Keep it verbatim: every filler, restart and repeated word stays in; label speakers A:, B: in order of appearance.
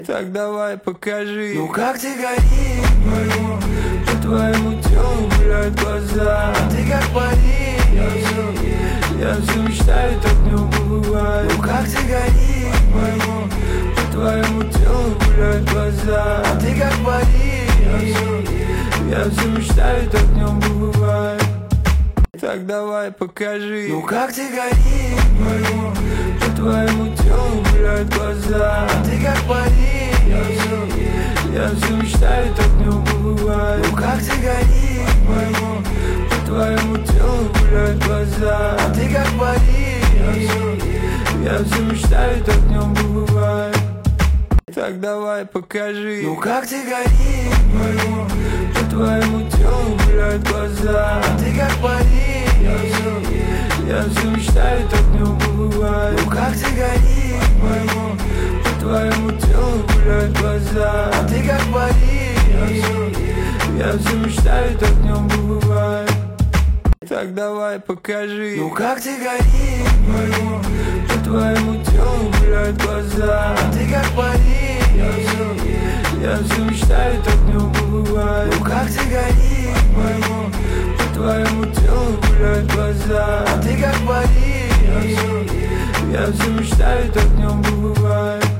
A: Так давай покажи.
B: Ну как ты горишь, моему,
A: по твоему телу гуляют глаза.
B: Ты как парик,
A: я все, я все мечтаю, так в нем побывать.
B: Ну как ты горишь,
A: моему, по твоему телу гуляют глаза.
B: Ты как парик,
A: я все, я все мечтаю, так в нем побывать. Так давай покажи.
B: Ну как ты горишь,
A: моему, по твоему телу гуляют глаза.
B: Ты как парик,
A: я все, я все мечтаю, так в нем побывать.
B: Ну как ты горишь,
A: моему, по твоему телу гуляют глаза.
B: Ты как парик,
A: я все, я все мечтаю, так в нем побывать. Так давай покажи.
B: Ну как ты горишь,
A: моему, по твоему телу гуляют глаза.
B: Ты как парик,
A: я все, я все мечтаю, так в нем побывать.
B: Ну как ты горишь,
A: моему, по твоему телу гуляют глаза.
B: Ты как парик,
A: я все, я все мечтаю, так в нем побывать. Так давай покажи.
B: Ну как ты горишь,
A: моему, по твоему телу гуляют глаза.
B: Ты как парик,
A: я все, я все мечтаю, так в нем побывать.
B: Ну как ты горишь,
A: моему, по твоему телу гуляют глаза.
B: Ты как парик,
A: я все, я все мечтаю, так в нем побывать.